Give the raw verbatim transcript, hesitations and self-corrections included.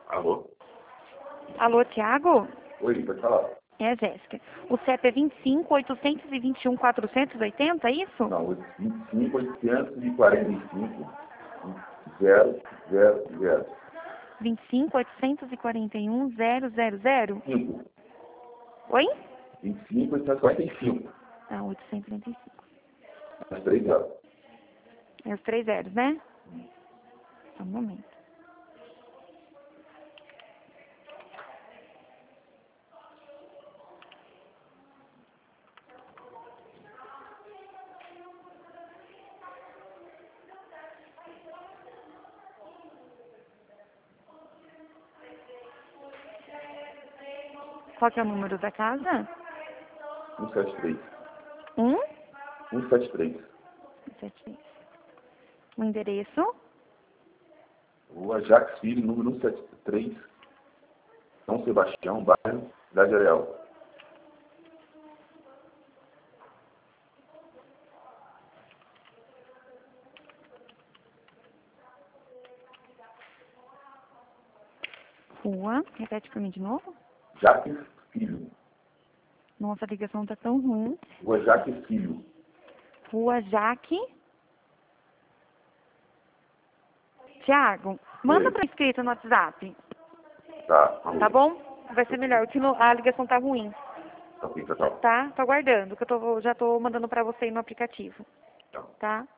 Alô? Alô, Tiago? Oi, pode falar? É, Jéssica. O C E P é vinte e cinco, oitocentos e vinte e um, quatrocentos e oitenta, é isso? Não, vinte e cinco, oitocentos e quarenta e cinco, zero, zero, zero. vinte e cinco, oitocentos e quarenta e um, zero, zero, zero? cinco. Oi? vinte e cinco, oitocentos e quarenta e cinco. Ah, oitocentos e trinta e cinco. As três zeros. É os três zeros, né? Só um momento. Qual que é o número da casa? cento e setenta e três. Um? cento e setenta e três. Sete, três. O endereço? Rua Jacques Filho, número cento e setenta e três. São Sebastião, bairro Cidade Areal. Rua. Repete pra mim de novo. Jacques Filho. Nossa, a ligação tá tão ruim. Rua Jacques Filho. Rua Jaque. Tiago, manda Oi. pra escrita no WhatsApp. Tá. Tá bom? Vai ser melhor, que no- a ligação tá ruim. Tá, ok, tchau, tchau. Tá? Tô aguardando, que eu tô, já tô mandando pra você aí no aplicativo. Tchau. Tá?